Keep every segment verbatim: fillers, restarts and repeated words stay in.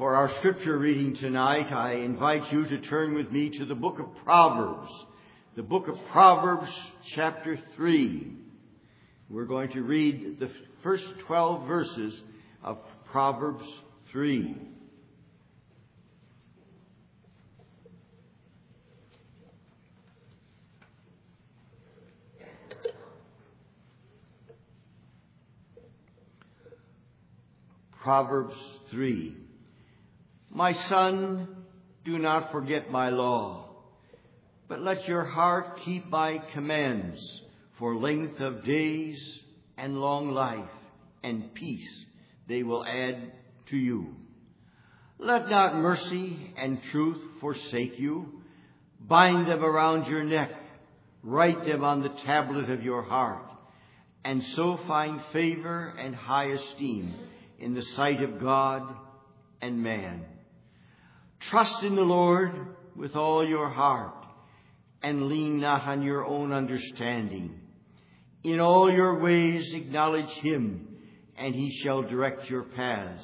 For our scripture reading tonight, I invite you to turn with me to the book of Proverbs. The book of Proverbs, chapter three. We're going to read the first twelve verses of Proverbs three. Proverbs three. My son, do not forget my law, but let your heart keep my commands, for length of days and long life and peace they will add to you. Let not mercy and truth forsake you. Bind them around your neck, write them on the tablet of your heart, and so find favor and high esteem in the sight of God and man. Trust in the Lord with all your heart, and lean not on your own understanding. In all your ways acknowledge him, and he shall direct your paths.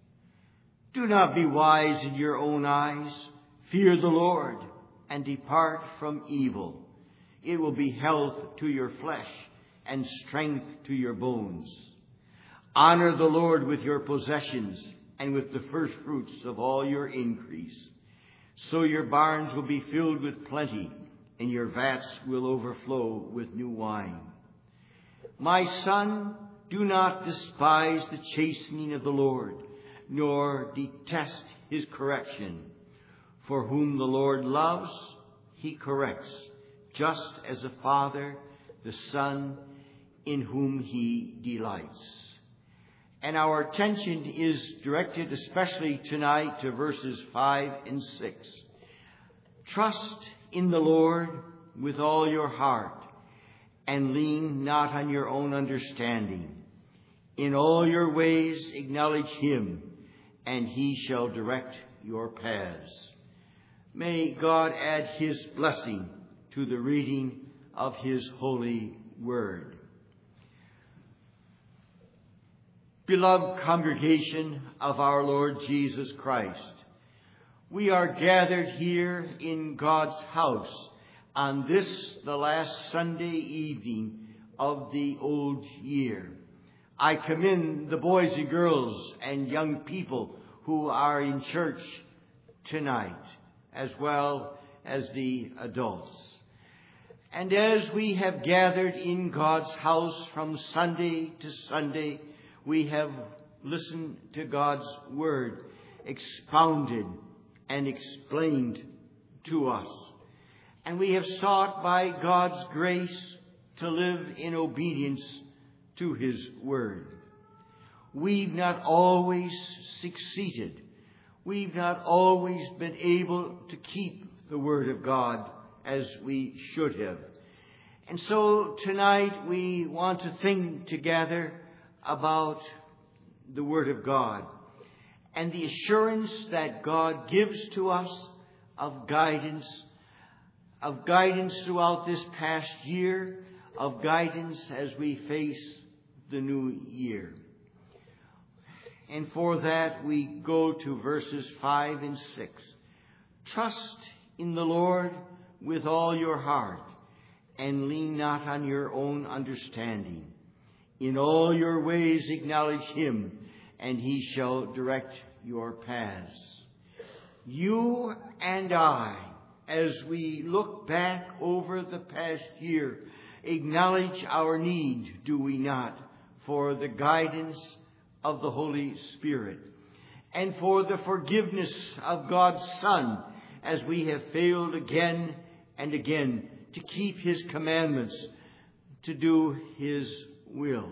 Do not be wise in your own eyes. Fear the Lord, and depart from evil. It will be health to your flesh, and strength to your bones. Honor the Lord with your possessions, and with the first fruits of all your increase. So your barns will be filled with plenty, and your vats will overflow with new wine. My son, do not despise the chastening of the Lord, nor detest his correction. For whom the Lord loves, he corrects, just as a father the son in whom he delights. And our attention is directed especially tonight to verses five and six. Trust in the Lord with all your heart, and lean not on your own understanding. In all your ways acknowledge him, and he shall direct your paths. May God add his blessing to the reading of his holy word. Beloved congregation of our Lord Jesus Christ, we are gathered here in God's house on this, the last Sunday evening of the old year. I commend the boys and girls and young people who are in church tonight, as well as the adults. And as we have gathered in God's house from Sunday to Sunday, we have listened to God's word expounded and explained to us. And we have sought by God's grace to live in obedience to his word. We've not always succeeded. We've not always been able to keep the word of God as we should have. And so tonight we want to think together about the Word of God and the assurance that God gives to us of guidance, of guidance throughout this past year, of guidance as we face the new year. And for that we go to verses five and six. Trust in the Lord with all your heart, and lean not on your own understanding. In all your ways acknowledge him, and he shall direct your paths. You and I, as we look back over the past year, acknowledge our need, do we not, for the guidance of the Holy Spirit, and for the forgiveness of God's Son, as we have failed again and again to keep his commandments, to do his will.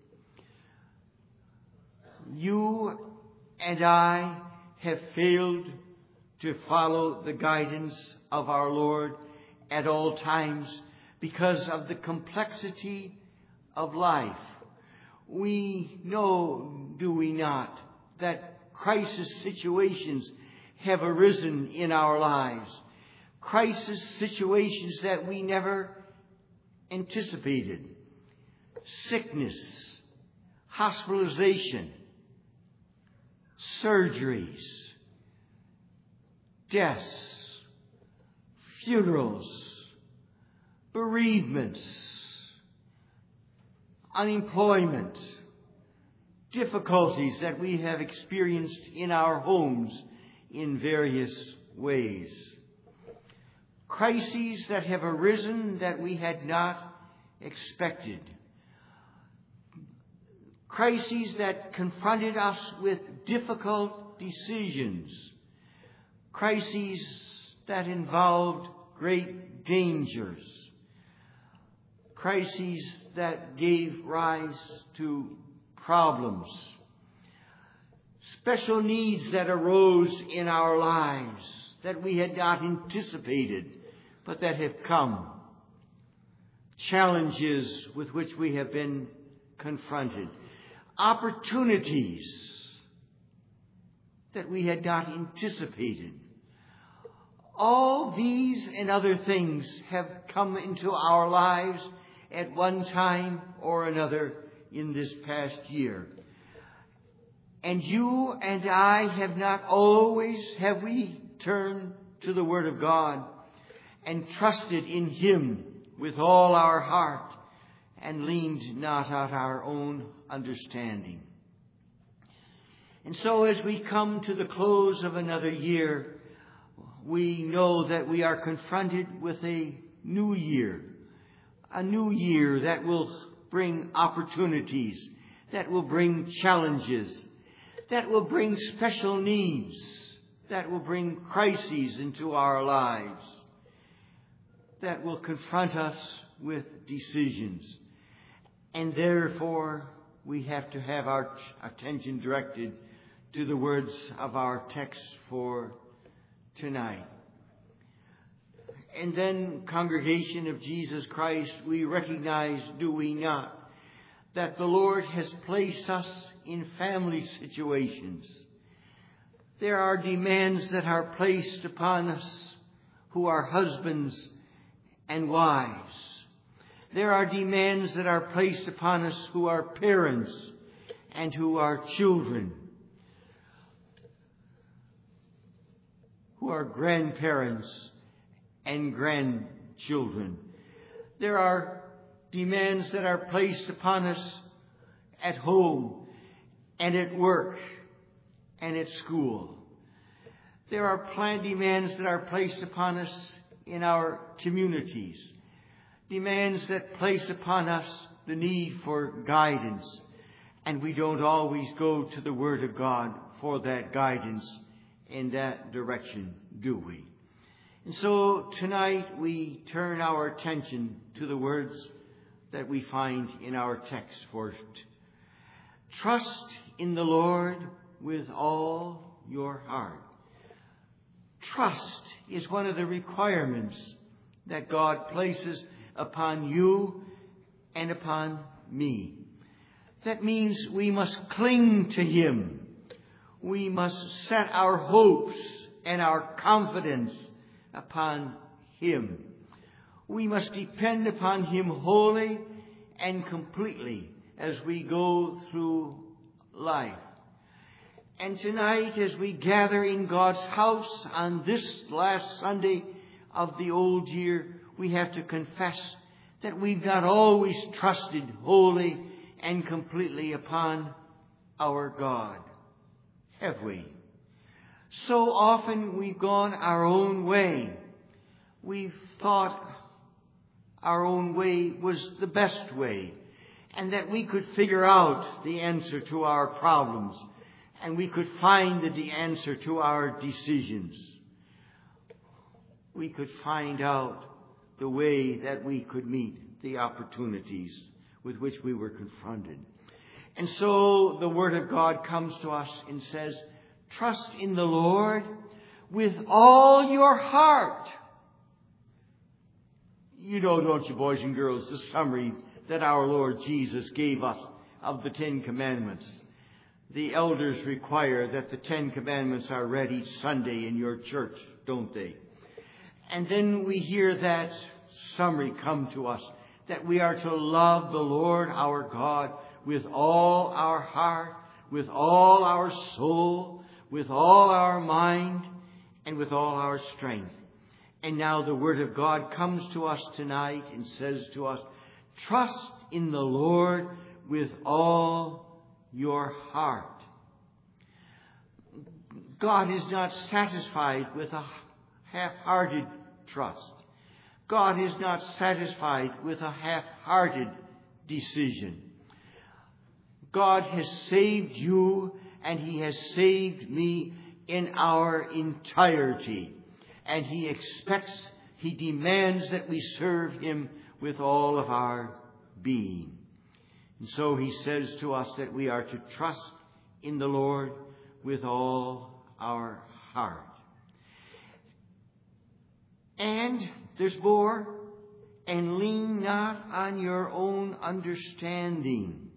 You and I have failed to follow the guidance of our Lord at all times because of the complexity of life. We know, do we not, that crisis situations have arisen in our lives. Crisis situations that we never anticipated. Sickness, hospitalization, surgeries, deaths, funerals, bereavements, unemployment, difficulties that we have experienced in our homes in various ways. Crises that have arisen that we had not expected. Crises that confronted us with difficult decisions. Crises that involved great dangers. Crises that gave rise to problems. Special needs that arose in our lives that we had not anticipated, but that have come. Challenges with which we have been confronted. Opportunities that we had not anticipated. All these and other things have come into our lives at one time or another in this past year. And you and I have not always, have we turned to the Word of God and trusted in Him with all our heart and leaned not on our own understanding. And so as we come to the close of another year, we know that we are confronted with a new year. A new year that will bring opportunities, that will bring challenges, that will bring special needs, that will bring crises into our lives, that will confront us with decisions. And therefore, we have to have our attention directed to the words of our text for tonight. And then, congregation of Jesus Christ, we recognize, do we not, that the Lord has placed us in family situations. There are demands that are placed upon us who are husbands and wives. There are demands that are placed upon us who are parents and who are children, who are grandparents and grandchildren. There are demands that are placed upon us at home and at work and at school. There are plan demands that are placed upon us in our communities. Demands that place upon us the need for guidance. And we don't always go to the Word of God for that guidance in that direction, do we? And so tonight we turn our attention to the words that we find in our text for it. Trust in the Lord with all your heart. Trust is one of the requirements that God places upon you and upon me. That means we must cling to Him. We must set our hopes and our confidence upon Him. We must depend upon Him wholly and completely as we go through life. And tonight, as we gather in God's house on this last Sunday of the old year, we have to confess that we've not always trusted wholly and completely upon our God, have we? So often we've gone our own way. We've thought our own way was the best way, and that we could figure out the answer to our problems, and we could find the answer to our decisions. We could find out the way that we could meet the opportunities with which we were confronted. And so the Word of God comes to us and says, trust in the Lord with all your heart. You know, don't you, boys and girls, the summary that our Lord Jesus gave us of the Ten Commandments. The elders require that the Ten Commandments are read each Sunday in your church, don't they? And then we hear that summary come to us, that we are to love the Lord our God with all our heart, with all our soul, with all our mind, and with all our strength. And now the Word of God comes to us tonight and says to us, trust in the Lord with all your heart. God is not satisfied with a half-hearted trust. God is not satisfied with a half-hearted decision. God has saved you, and He has saved me in our entirety. And He expects, He demands that we serve Him with all of our being. And so He says to us that we are to trust in the Lord with all our heart. And there's more. And lean not on your own understanding.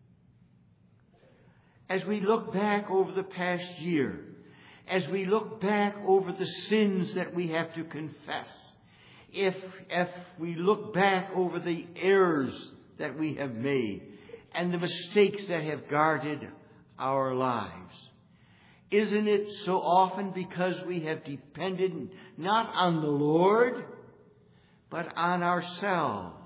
As we look back over the past year, as we look back over the sins that we have to confess, if, if we look back over the errors that we have made and the mistakes that have guarded our lives, isn't it so often because we have depended not on the Lord, but on ourselves?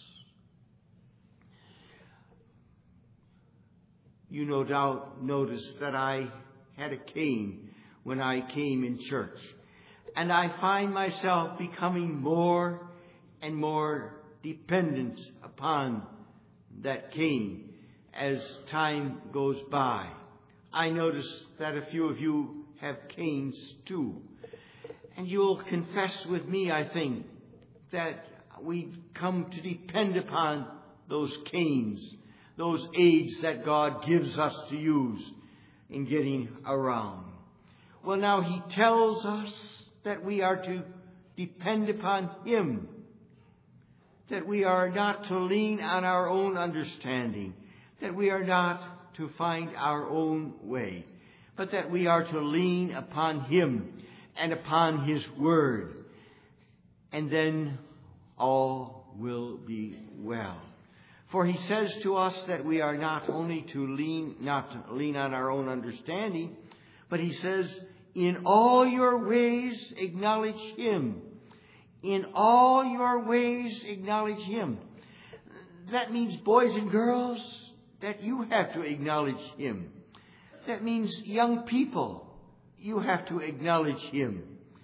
You no doubt noticed that I had a cane when I came in church. And I find myself becoming more and more dependent upon that cane as time goes by. I notice that a few of you have canes too. And you'll confess with me, I think, that we've come to depend upon those canes, those aids that God gives us to use in getting around. Well, now He tells us that we are to depend upon Him, that we are not to lean on our own understanding, that we are not to find our own way, but that we are to lean upon Him and upon His Word. And then all will be well. For He says to us that we are not only to lean, not to lean on our own understanding, but He says, in all your ways acknowledge Him. In all your ways acknowledge Him. That means, boys and girls, that you have to acknowledge Him. That means, young people, you have to acknowledge Him.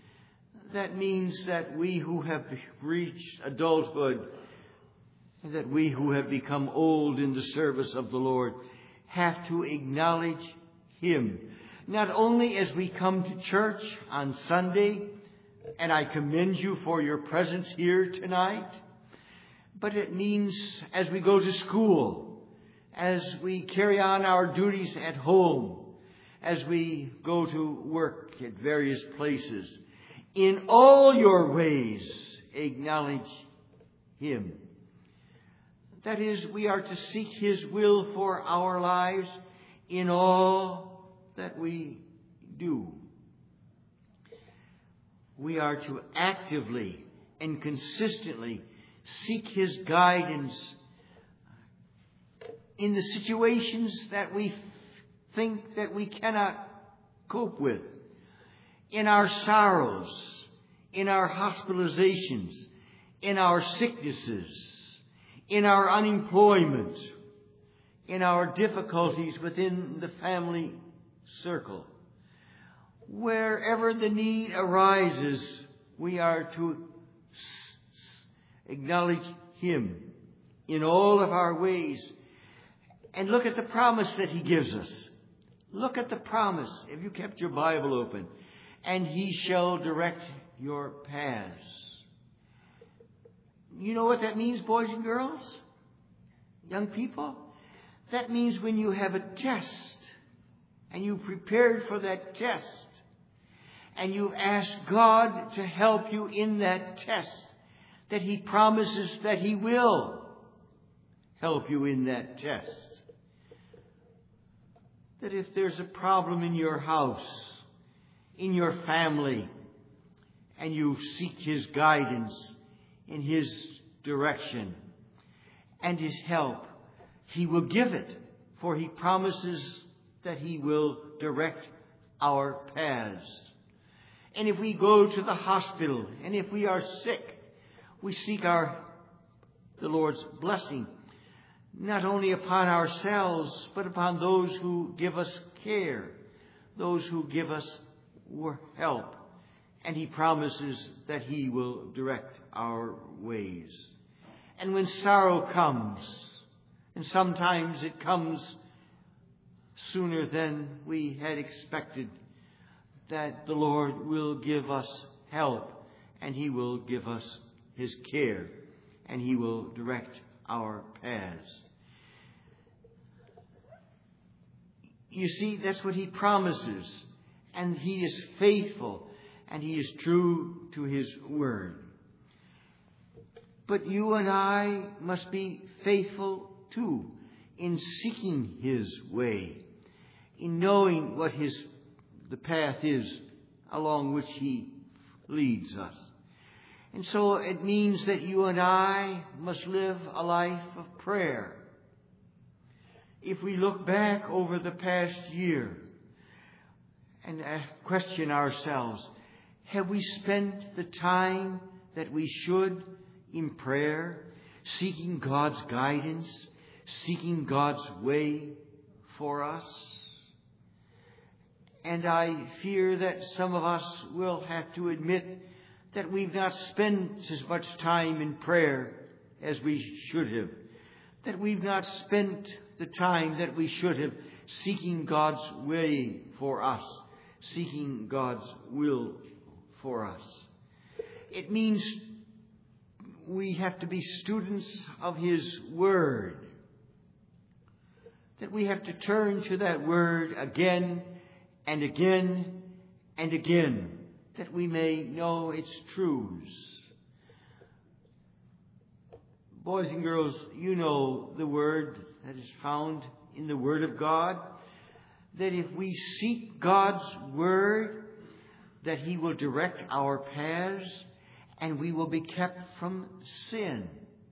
That means that we who have reached adulthood, that we who have become old in the service of the Lord, have to acknowledge Him. Not only as we come to church on Sunday, and I commend you for your presence here tonight, but it means as we go to school, as we carry on our duties at home, as we go to work at various places. In all your ways, acknowledge Him. That is, we are to seek His will for our lives in all that we do. We are to actively and consistently seek His guidance in the situations that we think that we cannot cope with, in our sorrows, in our hospitalizations, in our sicknesses, in our unemployment, in our difficulties within the family circle. Wherever the need arises, we are to acknowledge Him in all of our ways. And look at the promise that He gives us. Look at the promise, if you kept your Bible open. And He shall direct your paths. You know what that means, boys and girls? Young people? That means when you have a test, and you prepared for that test, and you've asked God to help you in that test, that He promises that He will help you in that test. That if there's a problem in your house, in your family, and you seek His guidance in His direction and His help, He will give it, for He promises that He will direct our paths. And if we go to the hospital, and if we are sick, we seek our the Lord's blessing, not only upon ourselves, but upon those who give us care, those who give us help. And He promises that He will direct our ways. And when sorrow comes, and sometimes it comes sooner than we had expected, that the Lord will give us help, and He will give us His care, and He will direct our paths. You see, that's what He promises, and He is faithful, and He is true to His word. But you and I must be faithful too in seeking His way, in knowing what His the path is along which He leads us. And so it means that you and I must live a life of prayer. If we look back over the past year and question ourselves, have we spent the time that we should in prayer, seeking God's guidance, seeking God's way for us? And I fear that some of us will have to admit that we've not spent as much time in prayer as we should have, that we've not spent the time that we should have seeking God's way for us, seeking God's will for us. It means we have to be students of His Word, that we have to turn to that Word again and again and again, that we may know its truths. Boys and girls, you know the word that is found in the Word of God, that if we seek God's Word, that He will direct our paths and we will be kept from sin.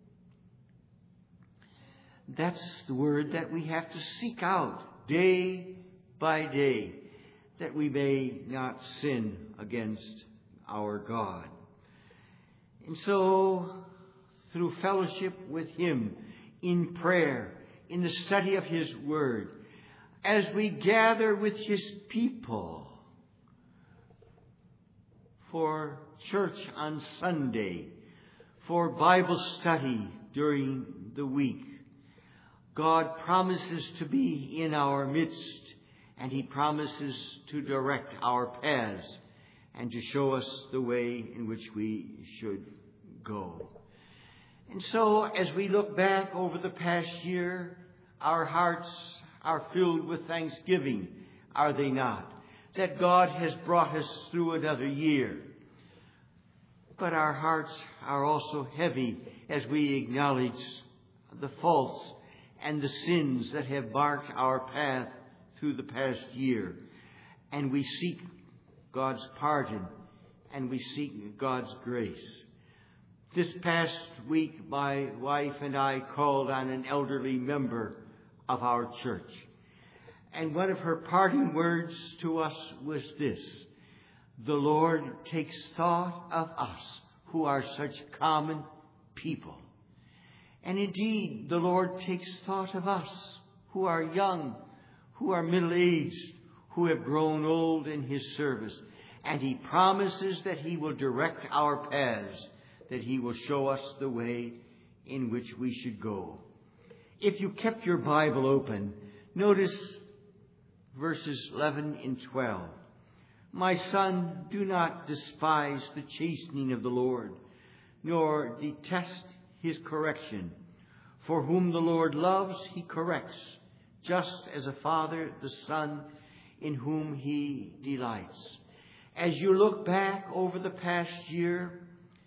That's the word that we have to seek out day by day, that we may not sin against our God. And so, through fellowship with Him, in prayer, in the study of His Word, as we gather with His people for church on Sunday, for Bible study during the week, God promises to be in our midst, and He promises to direct our paths and to show us the way in which we should go. And so, as we look back over the past year, our hearts are filled with thanksgiving, are they not? That God has brought us through another year. But our hearts are also heavy as we acknowledge the faults and the sins that have marked our path through the past year. And we seek God's pardon, and we seek God's grace. This past week, my wife and I called on an elderly member of our church. And one of her parting words to us was this: the Lord takes thought of us who are such common people. And indeed, the Lord takes thought of us who are young, who are middle-aged, who have grown old in His service. And He promises that He will direct our paths, that He will show us the way in which we should go. If you kept your Bible open, notice verses eleven and twelve. My son, do not despise the chastening of the Lord, nor detest His correction. For whom the Lord loves, He corrects, just as a father the son in whom He delights. As you look back over the past year,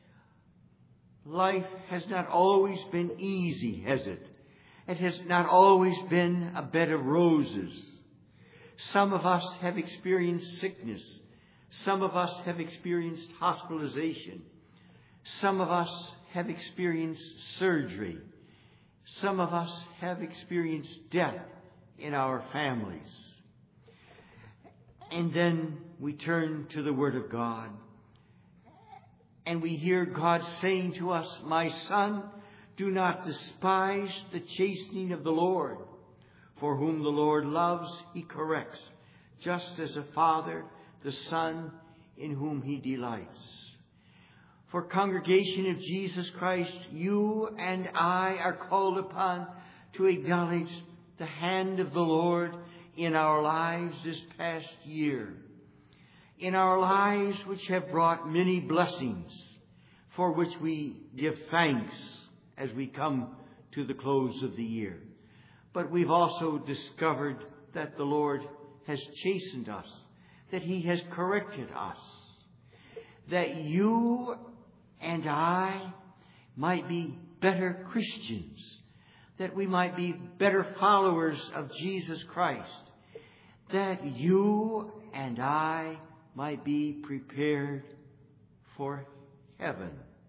life has not always been easy, has it? It has not always been a bed of roses. Some of us have experienced sickness. Some of us have experienced hospitalization. Some of us have experienced surgery. Some of us have experienced death in our families. And then we turn to the Word of God. And we hear God saying to us, "My son, do not despise the chastening of the Lord. For whom the Lord loves, he corrects, just as a father the son in whom he delights." For congregation of Jesus Christ, you and I are called upon to acknowledge the hand of the Lord in our lives this past year. In our lives which have brought many blessings, for which we give thanks as we come to the close of the year. But we've also discovered that the Lord has chastened us, that he has corrected us, that you and I might be better Christians, that we might be better followers of Jesus Christ, that you and I might be prepared for heaven,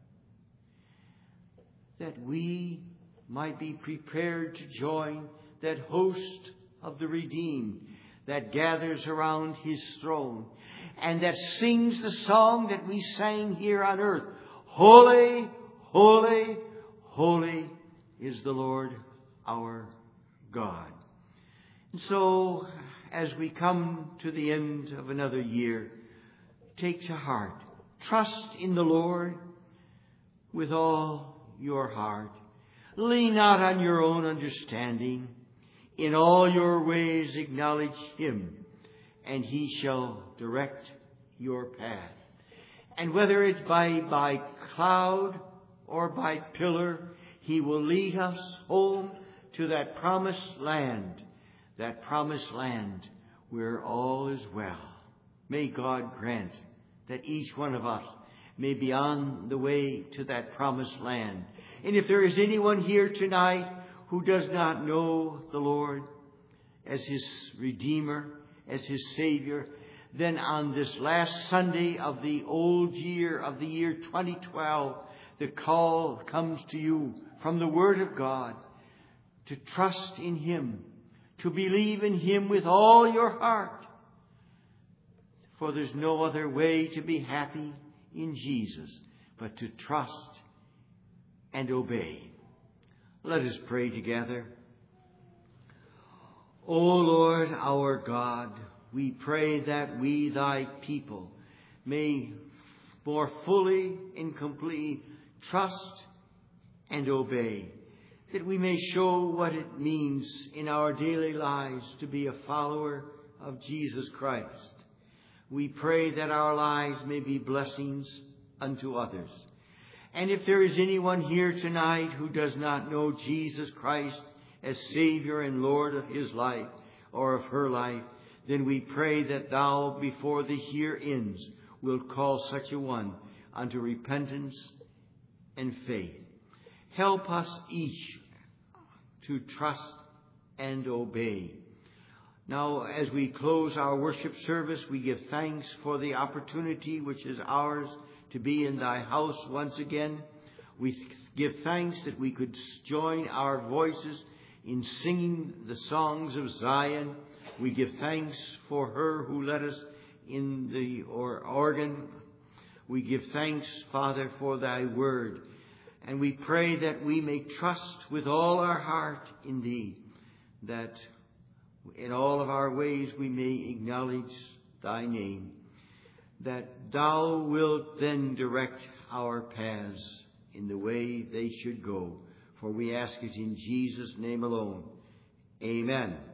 that we might be prepared to join that host of the redeemed that gathers around his throne and that sings the song that we sang here on earth. Holy, holy, holy is the Lord our God. And so, as we come to the end of another year, take to heart, trust in the Lord with all your heart. Lean not on your own understanding. In all your ways acknowledge him, and he shall direct your path. And whether it's by, by cloud or by pillar, he will lead us home to that promised land, that promised land where all is well. May God grant that each one of us may be on the way to that promised land. And if there is anyone here tonight who does not know the Lord as his Redeemer, as his Savior, then on this last Sunday of the old year, of the year twenty twelve, the call comes to you from the Word of God to trust in him, to believe in him with all your heart. For there's no other way to be happy in Jesus but to trust and obey. Let us pray together. O Lord our God, we pray that we, thy people, may more fully and completely trust and obey, that we may show what it means in our daily lives to be a follower of Jesus Christ. We pray that our lives may be blessings unto others. And if there is anyone here tonight who does not know Jesus Christ as Savior and Lord of his life or of her life, then we pray that thou, before the year ends, wilt call such a one unto repentance and faith. Help us each to trust and obey. Now, as we close our worship service, we give thanks for the opportunity which is ours to be in thy house once again. We give thanks that we could join our voices in singing the songs of Zion. We give thanks for her who led us in the or organ. We give thanks, Father, for thy word. And we pray that we may trust with all our heart in thee, that in all of our ways we may acknowledge thy name, that thou wilt then direct our paths in the way they should go. For we ask it in Jesus' name alone. Amen.